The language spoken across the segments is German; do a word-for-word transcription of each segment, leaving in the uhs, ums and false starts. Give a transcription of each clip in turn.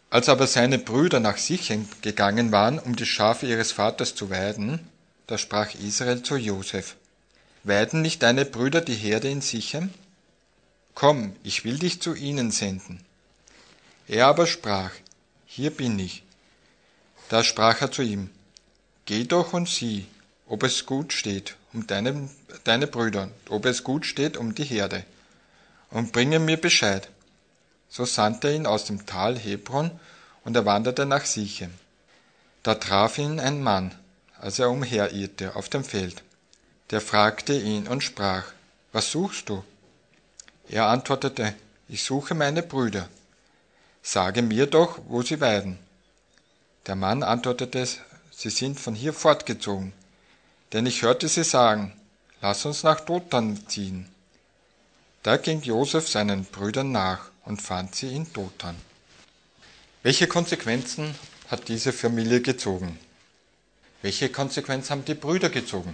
Als aber seine Brüder nach Sichem gegangen waren, um die Schafe ihres Vaters zu weiden, da sprach Israel zu Josef: Weiden nicht deine Brüder die Herde in Sichem? Komm, ich will dich zu ihnen senden. Er aber sprach: Hier bin ich. Da sprach er zu ihm: Geh doch und sieh, ob es gut steht um deine, deine Brüder, ob es gut steht um die Herde, und bringe mir Bescheid. So sandte er ihn aus dem Tal Hebron, und er wanderte nach Sichem. Da traf ihn ein Mann, als er umherirrte auf dem Feld. Der fragte ihn und sprach: Was suchst du? Er antwortete: Ich suche meine Brüder. Sage mir doch, wo sie weiden. Der Mann antwortete: Sie sind von hier fortgezogen, denn ich hörte sie sagen: Lass uns nach Dothan ziehen. Da ging Josef seinen Brüdern nach und fand sie in Dothan. Welche Konsequenzen hat diese Familie gezogen? Welche Konsequenzen haben die Brüder gezogen?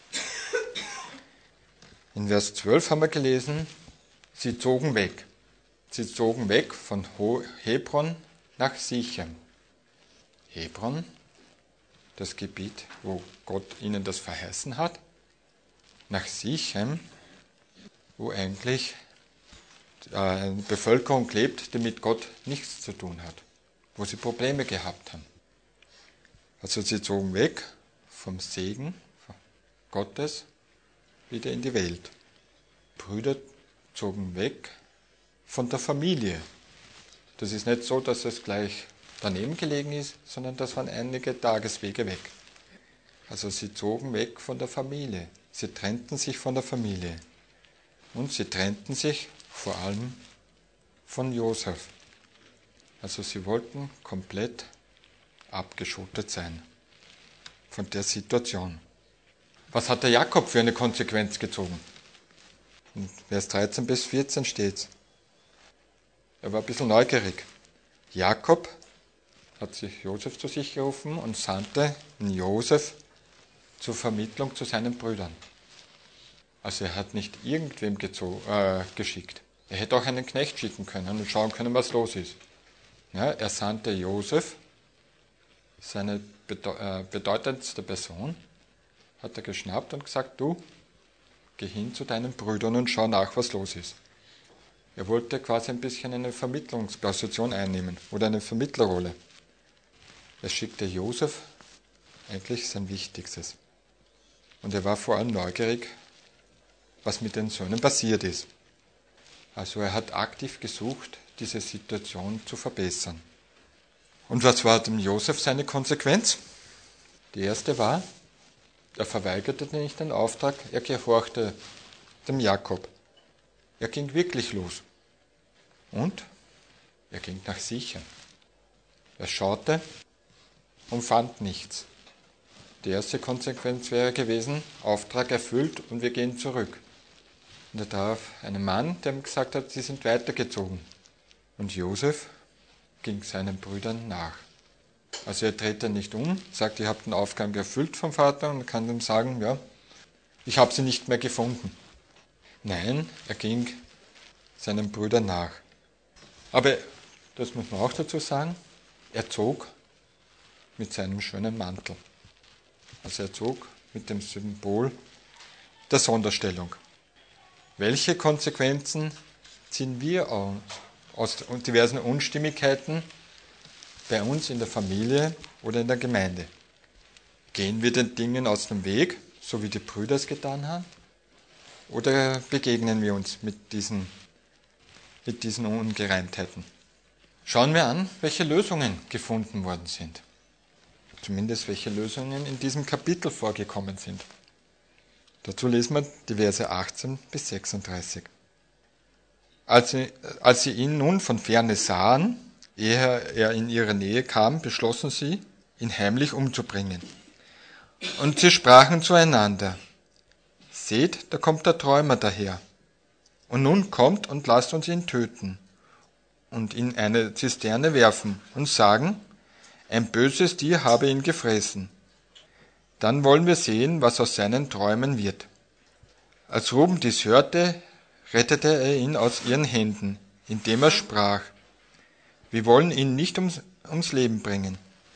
In Vers zwölf haben wir gelesen, sie zogen weg. Sie zogen weg von Hebron nach Sichem. Hebron, das Gebiet, wo Gott ihnen das verheißen hat, nach Sichem, wo eigentlich eine Bevölkerung lebt, die mit Gott nichts zu tun hat, wo sie Probleme gehabt haben. Also sie zogen weg vom Segen Gottes wieder in die Welt. Brüder zogen weg von der Familie. Das ist nicht so, dass es gleich daneben gelegen ist, sondern das waren einige Tageswege weg. Also sie zogen weg von der Familie. Sie trennten sich von der Familie. Und sie trennten sich vor allem von Josef. Also sie wollten komplett abgeschottet sein von der Situation. Was hat der Jakob für eine Konsequenz gezogen? In Vers dreizehn bis vierzehn steht's. Er war ein bisschen neugierig. Jakob hat sich Josef zu sich gerufen und sandte Josef zur Vermittlung zu seinen Brüdern. Also er hat nicht irgendwem gezo- äh, geschickt. Er hätte auch einen Knecht schicken können und schauen können, was los ist. Ja, er sandte Josef, seine bede- äh, bedeutendste Person, hat er geschnappt und gesagt: Du, geh hin zu deinen Brüdern und schau nach, was los ist. Er wollte quasi ein bisschen eine Vermittlungsposition einnehmen oder eine Vermittlerrolle. Er schickte Josef eigentlich sein Wichtigstes. Und er war vor allem neugierig, was mit den Söhnen passiert ist. Also er hat aktiv gesucht, diese Situation zu verbessern. Und was war dem Josef seine Konsequenz? Die erste war, er verweigerte nicht den Auftrag, er gehorchte dem Jakob. Er ging wirklich los. Und er ging nach Sichem. Er schaute und fand nichts. Die erste Konsequenz wäre gewesen, Auftrag erfüllt und wir gehen zurück. Und da traf einen Mann, der ihm gesagt hat, sie sind weitergezogen. Und Josef ging seinen Brüdern nach. Also er dreht dann nicht um, sagt, ihr habt den Auftrag erfüllt vom Vater und kann dann sagen, ja, ich habe sie nicht mehr gefunden. Nein, er ging seinen Brüdern nach. Aber, das muss man auch dazu sagen, er zog mit seinem schönen Mantel. Also er zog mit dem Symbol der Sonderstellung. Welche Konsequenzen ziehen wir aus diversen Unstimmigkeiten bei uns in der Familie oder in der Gemeinde? Gehen wir den Dingen aus dem Weg, so wie die Brüder es getan haben? Oder begegnen wir uns mit diesen, mit diesen Ungereimtheiten? Schauen wir an, welche Lösungen gefunden worden sind. Zumindest welche Lösungen in diesem Kapitel vorgekommen sind. Dazu lesen wir die Verse achtzehn bis sechsunddreißig. Als sie, als sie ihn nun von ferne sahen, ehe er in ihre Nähe kam, beschlossen sie, ihn heimlich umzubringen. Und sie sprachen zueinander: Seht, da kommt der Träumer daher. Und nun kommt und lasst uns ihn töten und in eine Zisterne werfen und sagen, ein böses Tier habe ihn gefressen. Dann wollen wir sehen, was aus seinen Träumen wird. Als Ruben dies hörte, rettete er ihn aus ihren Händen, indem er sprach: Wir wollen ihn nicht ums, ums Leben bringen.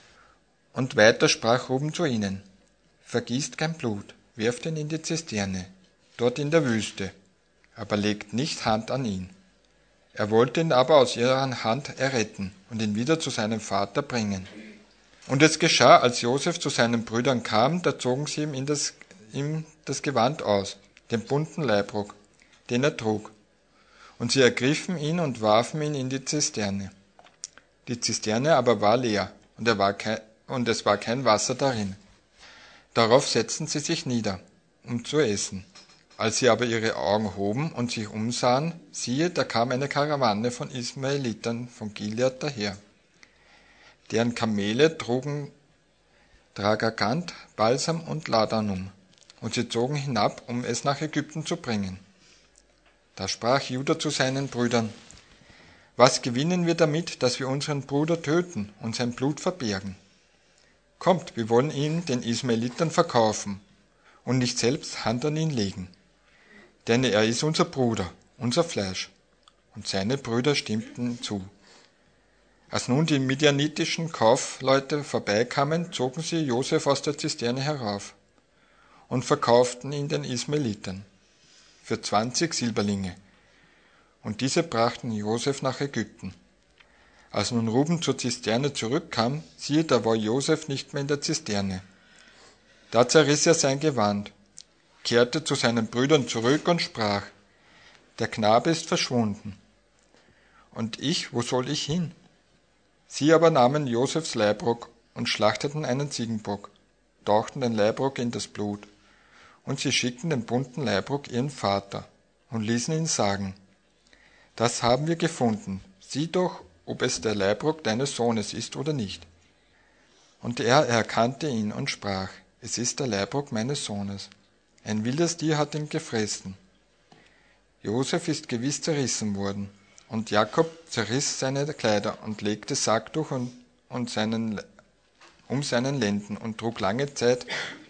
Und weiter sprach Ruben zu ihnen, vergießt kein Blut, werft ihn in die Zisterne, dort in der Wüste, aber legt nicht Hand an ihn. Er wollte ihn aber aus ihrer Hand erretten und ihn wieder zu seinem Vater bringen. Und es geschah, als Josef zu seinen Brüdern kam, da zogen sie ihm, in das, ihm das Gewand aus, den bunten Leibrock, den er trug. Und sie ergriffen ihn und warfen ihn in die Zisterne. Die Zisterne aber war leer, und, er war kein, und es war kein Wasser darin. Darauf setzten sie sich nieder, um zu essen. Als sie aber ihre Augen hoben und sich umsahen, siehe, da kam eine Karawane von Ismaelitern von Gilead daher. Deren Kamele trugen Tragagant, Balsam und Ladanum, und sie zogen hinab, um es nach Ägypten zu bringen. Da sprach Juda zu seinen Brüdern, was gewinnen wir damit, dass wir unseren Bruder töten und sein Blut verbergen? Kommt, wir wollen ihn den Ismaelitern verkaufen und nicht selbst Hand an ihn legen. Denn er ist unser Bruder, unser Fleisch. Und seine Brüder stimmten zu. Als nun die midianitischen Kaufleute vorbeikamen, zogen sie Josef aus der Zisterne herauf und verkauften ihn den Ismaelitern für zwanzig Silberlinge. Und diese brachten Josef nach Ägypten. Als nun Ruben zur Zisterne zurückkam, siehe, da war Josef nicht mehr in der Zisterne. Da zerriss er sein Gewand, kehrte zu seinen Brüdern zurück und sprach, der Knabe ist verschwunden. Und ich, wo soll ich hin? Sie aber nahmen Josefs Leibrock und schlachteten einen Ziegenbock, tauchten den Leibrock in das Blut, und sie schickten den bunten Leibrock ihren Vater und ließen ihn sagen, das haben wir gefunden, sieh doch, ob es der Leibrock deines Sohnes ist oder nicht. Und er erkannte ihn und sprach, es ist der Leibrock meines Sohnes. Ein wildes Tier hat ihn gefressen. Josef ist gewiss zerrissen worden, und Jakob zerriss seine Kleider und legte Sacktuch und, und seinen, um seinen Lenden und trug lange Zeit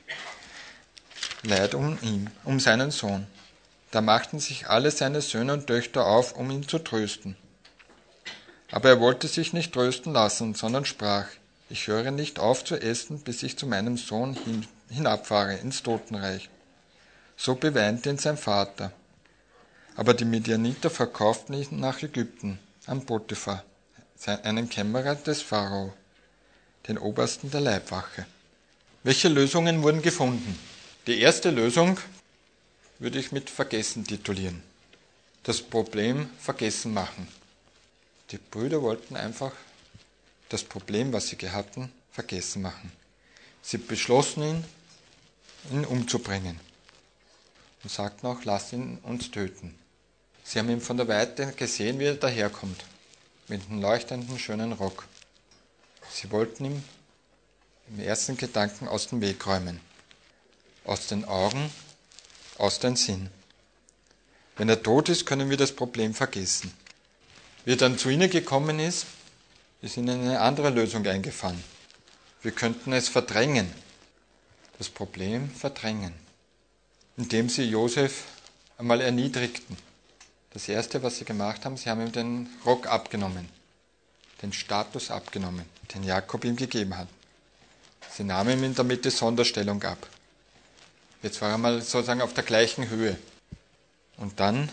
Leid um ihn, um seinen Sohn. Da machten sich alle seine Söhne und Töchter auf, um ihn zu trösten. Aber er wollte sich nicht trösten lassen, sondern sprach, ich höre nicht auf zu essen, bis ich zu meinem Sohn hin, hinabfahre ins Totenreich. So beweinte ihn sein Vater. Aber die Midianiter verkauften ihn nach Ägypten, an Potiphar, einen Kämmerer des Pharao, den Obersten der Leibwache. Welche Lösungen wurden gefunden? Die erste Lösung würde ich mit Vergessen titulieren. Das Problem vergessen machen. Die Brüder wollten einfach das Problem, was sie hatten, vergessen machen. Sie beschlossen ihn, ihn umzubringen. Und sagten auch, lass ihn uns töten. Sie haben ihn von der Weite gesehen, wie er daherkommt, mit einem leuchtenden, schönen Rock. Sie wollten ihm im ersten Gedanken aus dem Weg räumen. Aus den Augen, aus dem Sinn. Wenn er tot ist, können wir das Problem vergessen. Wie er dann zu ihnen gekommen ist, ist ihnen eine andere Lösung eingefallen. Wir könnten es verdrängen, das Problem verdrängen, indem sie Josef einmal erniedrigten. Das Erste, was sie gemacht haben, sie haben ihm den Rock abgenommen, den Status abgenommen, den Jakob ihm gegeben hat. Sie nahmen ihm damit die Sonderstellung ab. Jetzt war er mal sozusagen auf der gleichen Höhe. Und dann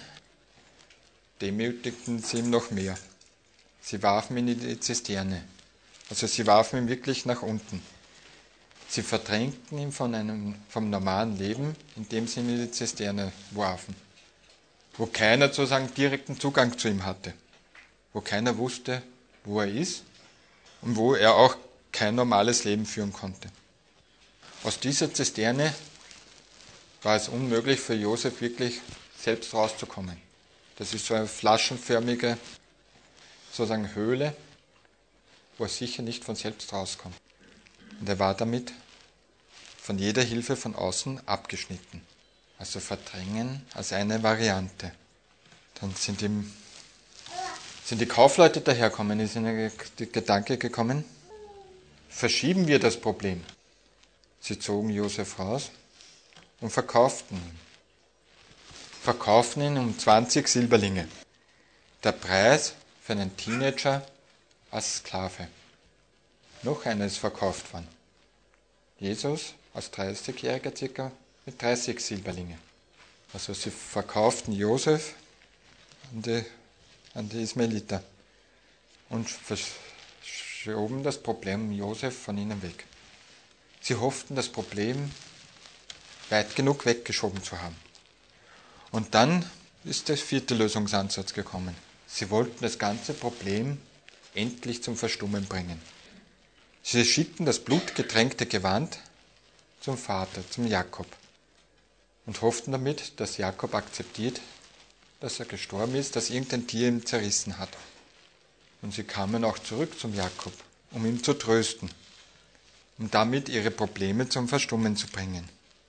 demütigten sie ihm noch mehr. Sie warfen ihn in die Zisterne. Also sie warfen ihn wirklich nach unten. Sie verdrängten ihn von einem, vom normalen Leben, indem sie ihn in die Zisterne warfen. Wo keiner sozusagen direkten Zugang zu ihm hatte. Wo keiner wusste, wo er ist und wo er auch kein normales Leben führen konnte. Aus dieser Zisterne war es unmöglich für Josef wirklich selbst rauszukommen. Das ist so eine flaschenförmige sozusagen Höhle, wo er sicher nicht von selbst rauskommt. Und er war damit von jeder Hilfe von außen abgeschnitten. Also verdrängen als eine Variante. Dann sind, ihm, sind die Kaufleute daherkommen, ist ihnen der Gedanke gekommen, verschieben wir das Problem. Sie zogen Josef raus und verkauften ihn. Verkaufen ihn um zwanzig Silberlinge. Der Preis für einen Teenager als Sklave. Noch einer ist verkauft worden. Jesus als dreißigjähriger circa mit dreißig Silberlinge. Also sie verkauften Josef an die, an die Ismaeliter und verschoben das Problem Josef von ihnen weg. Sie hofften, das Problem weit genug weggeschoben zu haben. Und dann ist der vierte Lösungsansatz gekommen. Sie wollten das ganze Problem endlich zum Verstummen bringen. Sie schickten das blutgetränkte Gewand zum Vater, zum Jakob, und hofften damit, dass Jakob akzeptiert, dass er gestorben ist, dass irgendein Tier ihn zerrissen hat. Und sie kamen auch zurück zum Jakob, um ihn zu trösten, um damit ihre Probleme zum Verstummen zu bringen.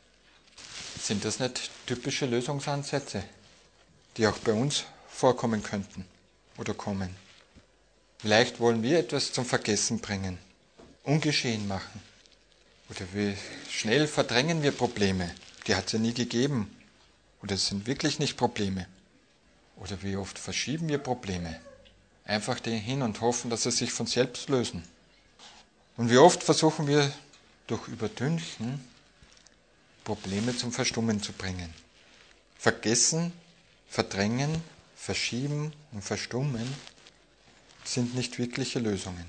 Sind das nicht typische Lösungsansätze, die auch bei uns vorkommen könnten oder kommen? Vielleicht wollen wir etwas zum Vergessen bringen, ungeschehen machen. Oder wie schnell verdrängen wir Probleme, die hat es ja nie gegeben. Oder es sind wirklich nicht Probleme. Oder wie oft verschieben wir Probleme, einfach hin und hoffen, dass sie sich von selbst lösen. Und wie oft versuchen wir durch Übertünchen Probleme zum Verstummen zu bringen. Vergessen, verdrängen, verschieben und verstummen sind nicht wirkliche Lösungen.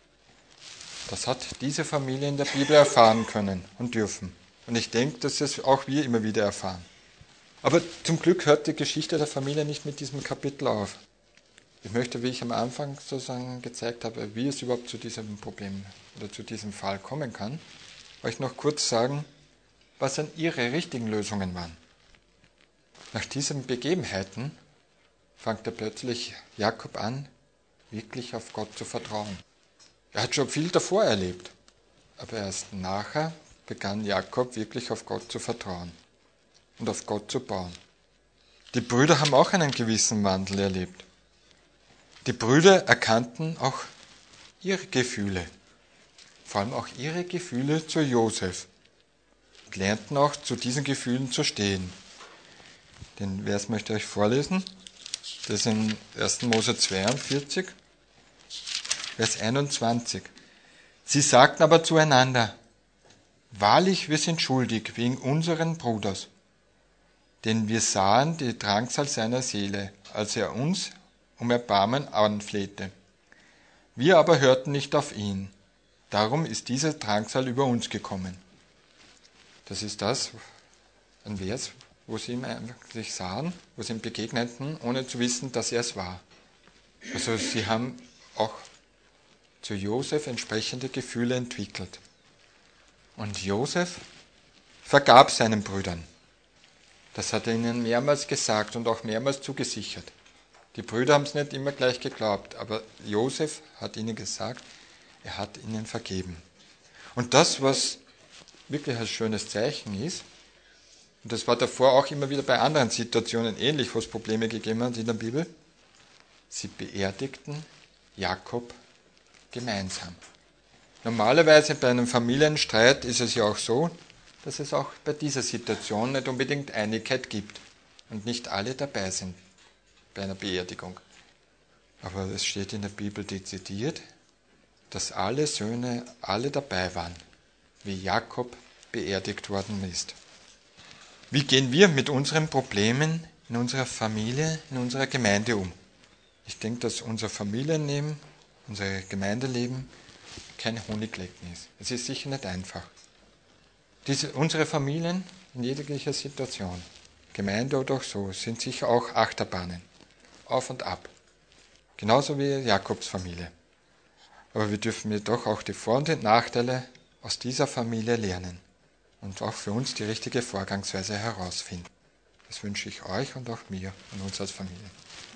Das hat diese Familie in der Bibel erfahren können und dürfen. Und ich denke, dass es auch wir immer wieder erfahren. Aber zum Glück hört die Geschichte der Familie nicht mit diesem Kapitel auf. Ich möchte, wie ich am Anfang sozusagen gezeigt habe, wie es überhaupt zu diesem Problem oder zu diesem Fall kommen kann, euch noch kurz sagen, was dann ihre richtigen Lösungen waren. Nach diesen Begebenheiten fängt er plötzlich Jakob an, wirklich auf Gott zu vertrauen. Er hat schon viel davor erlebt, aber erst nachher begann Jakob wirklich auf Gott zu vertrauen und auf Gott zu bauen. Die Brüder haben auch einen gewissen Wandel erlebt. Die Brüder erkannten auch ihre Gefühle, vor allem auch ihre Gefühle zu Josef, und lernten auch zu diesen Gefühlen zu stehen. Den Vers möchte ich euch vorlesen. Das ist in ersten Mose zweiundvierzig, Vers einundzwanzig. Sie sagten aber zueinander: Wahrlich, wir sind schuldig wegen unseren Bruders, denn wir sahen die Drangsal seiner Seele, als er uns um Erbarmen anflehte. Wir aber hörten nicht auf ihn. Darum ist diese Drangsal über uns gekommen. Das ist das, ein Vers, wo sie ihm eigentlich sahen, wo sie ihm begegneten, ohne zu wissen, dass er es war. Also sie haben auch zu Josef entsprechende Gefühle entwickelt. Und Josef vergab seinen Brüdern. Das hat er ihnen mehrmals gesagt und auch mehrmals zugesichert. Die Brüder haben es nicht immer gleich geglaubt, aber Josef hat ihnen gesagt, er hat ihnen vergeben. Und das, was wirklich ein schönes Zeichen ist, und das war davor auch immer wieder bei anderen Situationen ähnlich, wo es Probleme gegeben hat in der Bibel, sie beerdigten Jakob gemeinsam. Normalerweise bei einem Familienstreit ist es ja auch so, dass es auch bei dieser Situation nicht unbedingt Einigkeit gibt und nicht alle dabei sind bei einer Beerdigung. Aber es steht in der Bibel dezidiert, dass alle Söhne, alle dabei waren, wie Jakob beerdigt worden ist. Wie gehen wir mit unseren Problemen in unserer Familie, in unserer Gemeinde um? Ich denke, dass unser Familienleben, unser Gemeindeleben kein Honiglecken ist. Es ist sicher nicht einfach. Diese, unsere Familien in jeglicher Situation, Gemeinde oder auch so, sind sicher auch Achterbahnen. Auf und ab. Genauso wie Jakobs Familie. Aber wir dürfen jedoch auch die Vor- und die Nachteile aus dieser Familie lernen und auch für uns die richtige Vorgangsweise herausfinden. Das wünsche ich euch und auch mir und uns als Familie.